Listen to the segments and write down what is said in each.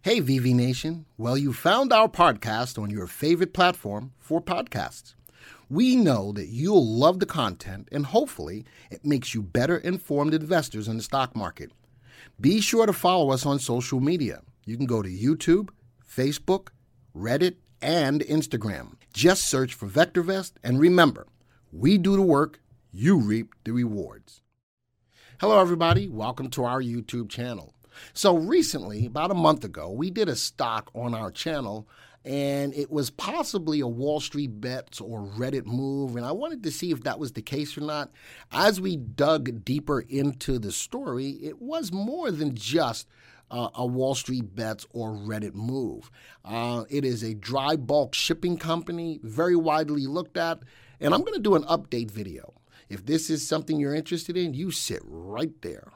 Hey, VV Nation. Well, you found our podcast on your favorite platform for podcasts. We know that you'll love the content and hopefully it makes you better informed investors in the stock market. Be sure to follow us on social media. You can go to YouTube, Facebook, Reddit, and Instagram. Just search for VectorVest and remember, we do the work, you reap the rewards. Hello, everybody. Welcome to our YouTube channel. So recently, about a month ago, we did a stock on our channel, and it was possibly a Wall Street Bets or Reddit move, and I wanted to see if that was the case or not. As we dug deeper into the story, it was more than just a Wall Street Bets or Reddit move. It is a dry bulk shipping company, very widely looked at, and I'm going to do an update video. If this is something you're interested in, you sit right there.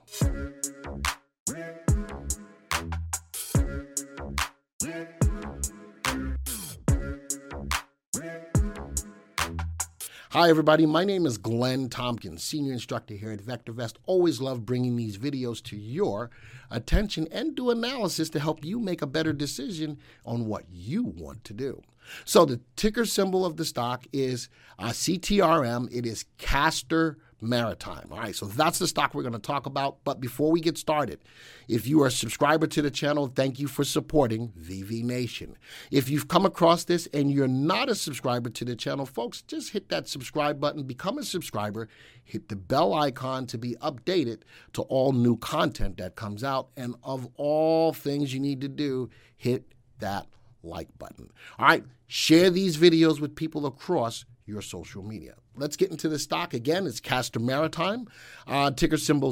Hi, everybody. My name is Glenn Tompkins, Senior Instructor here at VectorVest. Always love bringing these videos to your attention and do analysis to help you make a better decision on what you want to do. So the ticker symbol of the stock is CTRM. It is Castor Maritime. All right, so that's the stock we're going to talk about. But before we get started, if you are a subscriber to the channel, thank you for supporting VV Nation. If you've come across this and you're not a subscriber to the channel, folks, just hit that subscribe button, become a subscriber, hit the bell icon to be updated to all new content that comes out. And of all things you need to do, hit that like button. All right, share these videos with people across your social media. Let's get into the stock. Again, it's Castor Maritime, ticker symbol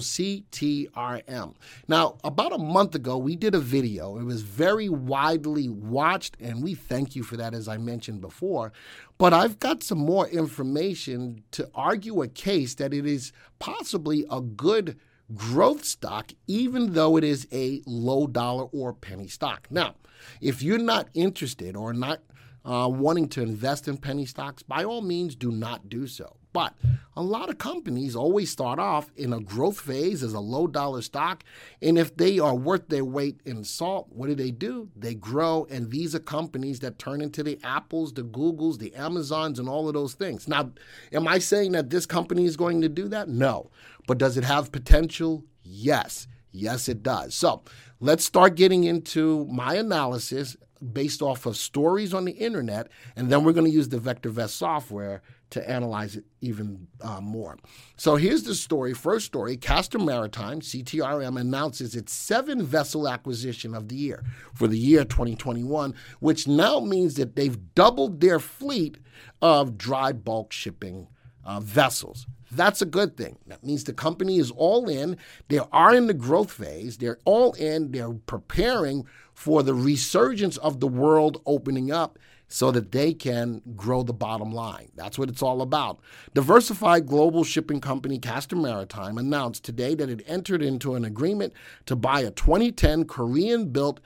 CTRM. Now, about a month ago, we did a video. It was very widely watched, and we thank you for that, as I mentioned before. But I've got some more information to argue a case that it is possibly a good growth stock, even though it is a low dollar or penny stock. Now, if you're not interested or not wanting to invest in penny stocks, by all means, do not do so. But a lot of companies always start off in a growth phase as a low dollar stock. And if they are worth their weight in salt, what do? They grow. And these are companies that turn into the Apples, the Googles, the Amazons, and all of those things. Now, am I saying that this company is going to do that? No. But does it have potential? Yes. Yes, it does. So let's start getting into my analysis based off of stories on the internet, and then we're going to use the VectorVest software to analyze it even more. So here's the story. First story, Castor Maritime, CTRM, announces its 7-vessel acquisition of the year for the year 2021, which now means that they've doubled their fleet of dry bulk shipping vessels. That's a good thing. That means the company is all in. They are in the growth phase. They're all in. They're preparing for the resurgence of the world opening up so that they can grow the bottom line. That's what it's all about. Diversified global shipping company Castor Maritime announced today that it entered into an agreement to buy a 2010 Korean-built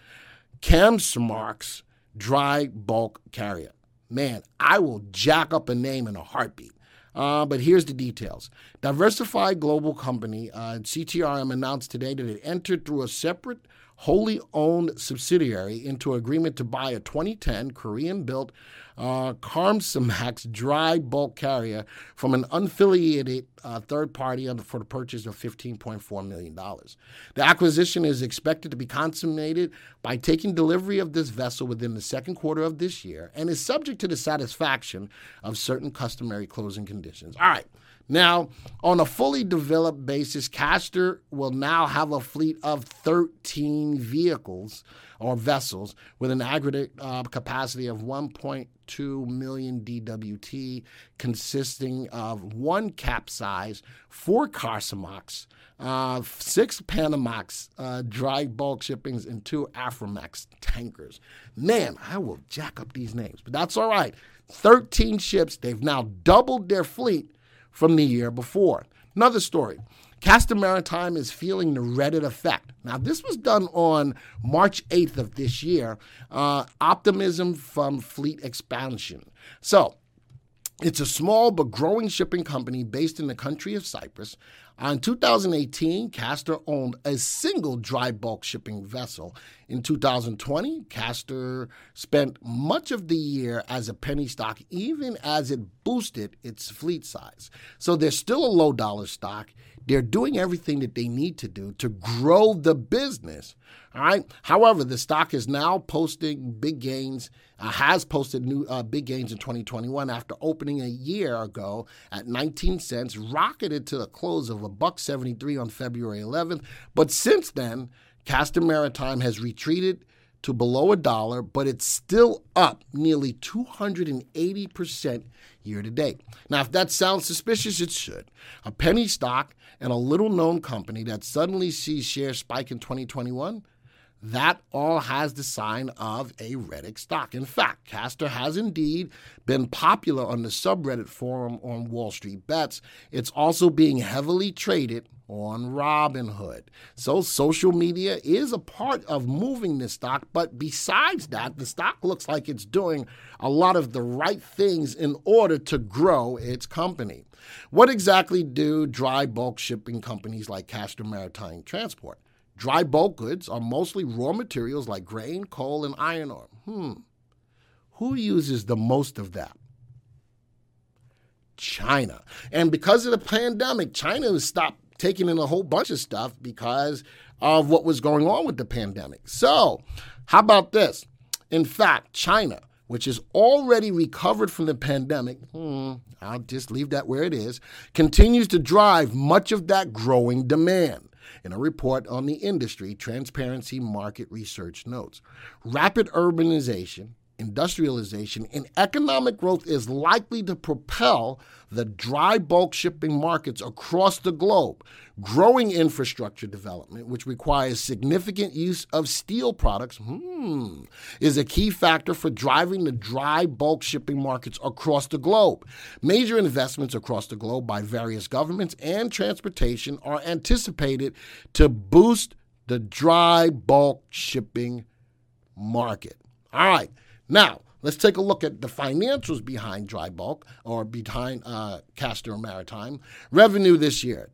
Kamsarmax dry bulk carrier. Man, I will jack up a name in a heartbeat. But here's the details. Diversified global company, CTRM, announced today that it entered through a separate, wholly owned subsidiary into an agreement to buy a 2010 Korean-built Kamsarmax dry bulk carrier from an unaffiliated third party for the purchase of $15.4 million. The acquisition is expected to be consummated by taking delivery of this vessel within the second quarter of this year and is subject to the satisfaction of certain customary closing conditions. All right. Now, on a fully developed basis, Castor will now have a fleet of 13 vehicles or vessels with an aggregate capacity of 1.2 million DWT, consisting of 1 Capesize, 4 Kamsarmax, 6 Panamax dry bulk shippings, and 2 Aframax tankers. Man, I will jack up these names, but that's all right. 13 ships. They've now doubled their fleet from the year before. Another story. Castor Maritime is feeling the Reddit effect. Now, this was done on March 8th of this year. Optimism from fleet expansion. So, it's a small but growing shipping company based in the country of Cyprus. In 2018, Castor owned a single dry bulk shipping vessel. In 2020, Castor spent much of the year as a penny stock, even as it boosted its fleet size. So they're still a low dollar stock. They're doing everything that they need to do to grow the business. All right. However, the stock is now posting big gains, has posted new big gains in 2021 after opening a year ago at 19 cents, rocketed to the close of $1.73 on February 11th. But since then, Castor Maritime has retreated to below $1, but it's still up nearly 280% year to date. Now, if that sounds suspicious, it should. A penny stock and a little-known company that suddenly sees shares spike in 2021, that all has the sign of a Reddit stock. In fact, Castor has indeed been popular on the subreddit forum on Wall Street Bets. It's also being heavily traded on Robinhood. So social media is a part of moving this stock, but besides that, the stock looks like it's doing a lot of the right things in order to grow its company. What exactly do dry bulk shipping companies like Castor Maritime transport? Dry bulk goods are mostly raw materials like grain, coal, and iron ore. Who uses the most of that? China. And because of the pandemic, China has stopped taking in a whole bunch of stuff because of what was going on with the pandemic. So, how about this? In fact, China, which is already recovered from the pandemic, I'll just leave that where it is, continues to drive much of that growing demand. In a report on the industry, Transparency Market Research notes, rapid urbanization, industrialization, and economic growth is likely to propel the dry bulk shipping markets across the globe. Growing infrastructure development, which requires significant use of steel products, is a key factor for driving the dry bulk shipping markets across the globe. Major investments across the globe by various governments and transportation are anticipated to boost the dry bulk shipping market. All right. Now, let's take a look at the financials behind dry bulk or behind Castor Maritime. Revenue this year,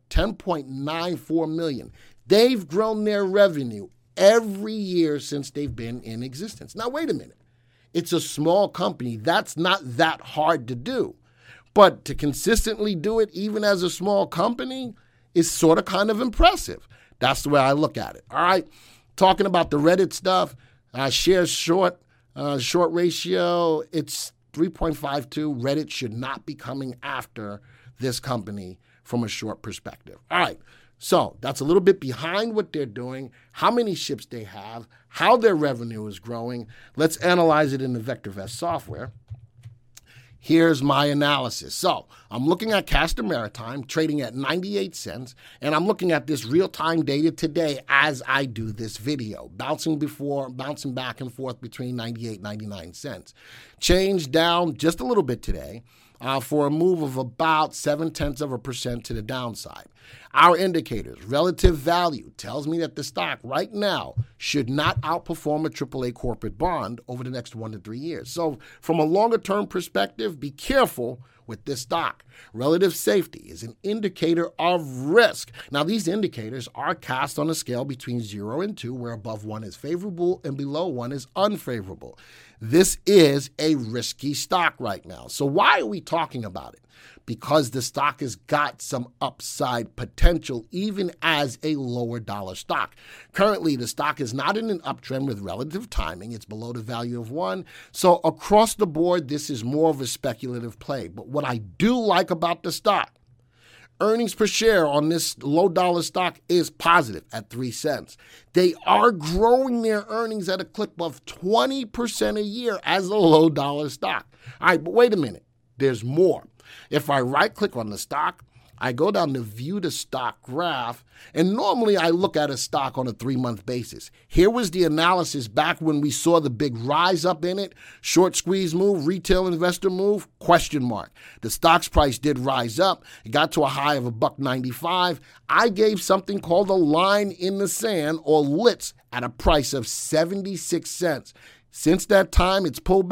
$10.94 million. They've grown their revenue every year since they've been in existence. Now, wait a minute. It's a small company. That's not that hard to do. But to consistently do it, even as a small company, is sort of kind of impressive. That's the way I look at it. All right. Talking about the Reddit stuff, shares short. Short ratio, it's 3.52. Reddit should not be coming after this company from a short perspective. All right, so that's a little bit behind what they're doing, how many ships they have, how their revenue is growing. Let's analyze it in the VectorVest software. Here's my analysis. So I'm looking at Castor Maritime trading at 98 cents, and I'm looking at this real-time data today as I do this video, bouncing back and forth between 98 and 99 cents. Changed down just a little bit today for a move of about 0.7% to the downside. Our indicators, relative value, tells me that the stock right now should not outperform a AAA corporate bond over the next 1 to 3 years. So from a longer-term perspective, be careful with this stock. Relative safety is an indicator of risk. Now, these indicators are cast on a scale between 0 and 2, where above 1 is favorable and below 1 is unfavorable. This is a risky stock right now. So why are we talking about it? Because the stock has got some upside potential even as a lower dollar stock. Currently, the stock is not in an uptrend with relative timing. It's below the value of 1. So across the board, this is more of a speculative play. But what I do like about the stock, earnings per share on this low dollar stock is positive at 3 cents. They are growing their earnings at a clip of 20% a year as a low dollar stock. All right, but wait a minute. There's more. If I right-click on the stock, I go down to view the stock graph, and normally I look at a stock on a 3-month basis. Here was the analysis back when we saw the big rise up in it, short squeeze move, retail investor move, question mark. The stock's price did rise up. It got to a high of $1.95. I gave something called a line in the sand, or LITS, at a price of 76 cents. Since that time, it's pulled back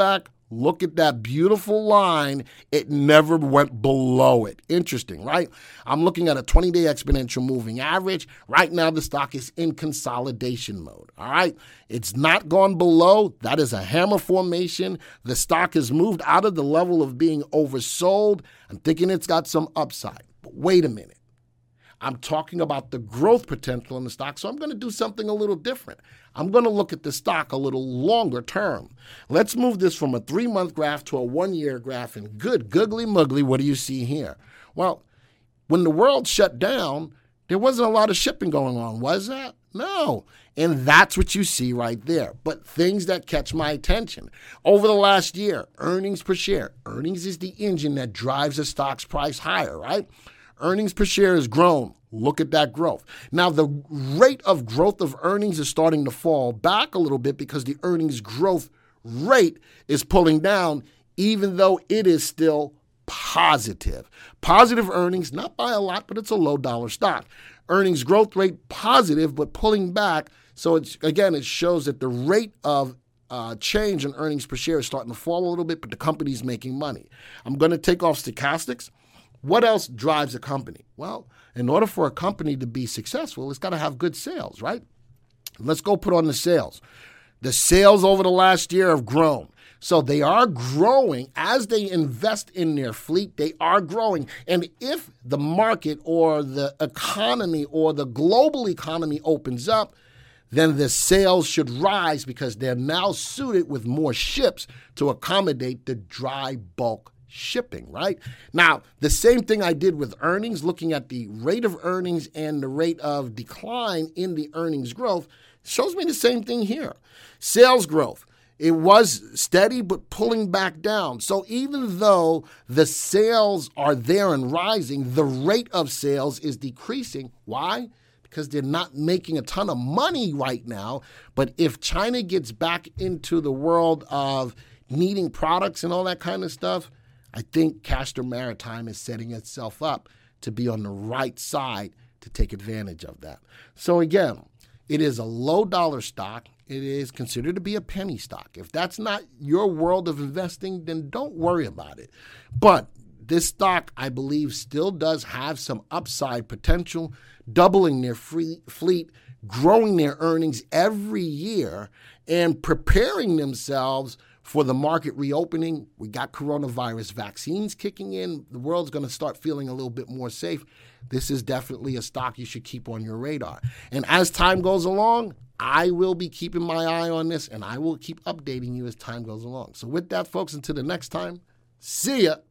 Look at that beautiful line. It never went below it. Interesting, right? I'm looking at a 20-day exponential moving average. Right now, the stock is in consolidation mode, all right? It's not gone below. That is a hammer formation. The stock has moved out of the level of being oversold. I'm thinking it's got some upside. But wait a minute. I'm talking about the growth potential in the stock, so I'm going to do something a little different. I'm going to look at the stock a little longer term. Let's move this from a 3-month graph to a 1-year graph, and good googly muggly, what do you see here? Well, when the world shut down, there wasn't a lot of shipping going on, was there? No. And that's what you see right there. But things that catch my attention. Over the last year, earnings per share. Earnings is the engine that drives a stock's price higher, right? Earnings per share has grown. Look at that growth. Now, the rate of growth of earnings is starting to fall back a little bit because the earnings growth rate is pulling down, even though it is still positive. Positive earnings, not by a lot, but it's a low dollar stock. Earnings growth rate positive, but pulling back. So, it shows that the rate of change in earnings per share is starting to fall a little bit, but the company's making money. I'm going to take off stochastics. What else drives a company? Well, in order for a company to be successful, it's got to have good sales, right? Let's go put on the sales. The sales over the last year have grown. So they are growing as they invest in their fleet. They are growing. And if the market or the economy or the global economy opens up, then the sales should rise because they're now suited with more ships to accommodate the dry bulk shipping, right? Now, the same thing I did with earnings, looking at the rate of earnings and the rate of decline in the earnings growth, shows me the same thing here. Sales growth, it was steady but pulling back down. So even though the sales are there and rising, the rate of sales is decreasing. Why? Because they're not making a ton of money right now. But if China gets back into the world of needing products and all that kind of stuff, I think Castor Maritime is setting itself up to be on the right side to take advantage of that. So again, it is a low dollar stock. It is considered to be a penny stock. If that's not your world of investing, then don't worry about it. But this stock, I believe, still does have some upside potential, doubling their fleet, growing their earnings every year, and preparing themselves for the market reopening. We got coronavirus vaccines kicking in. The world's going to start feeling a little bit more safe. This is definitely a stock you should keep on your radar. And as time goes along, I will be keeping my eye on this, and I will keep updating you as time goes along. So with that, folks, until the next time, see ya.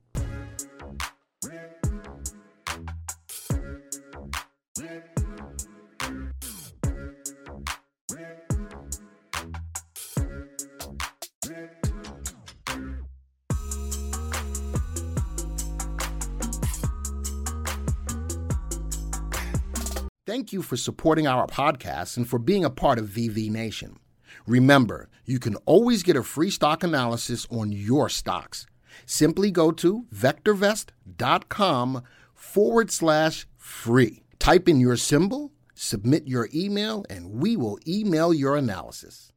Thank you for supporting our podcast and for being a part of VV Nation. Remember, you can always get a free stock analysis on your stocks. Simply go to vectorvest.com/free. Type in your symbol, submit your email, and we will email your analysis.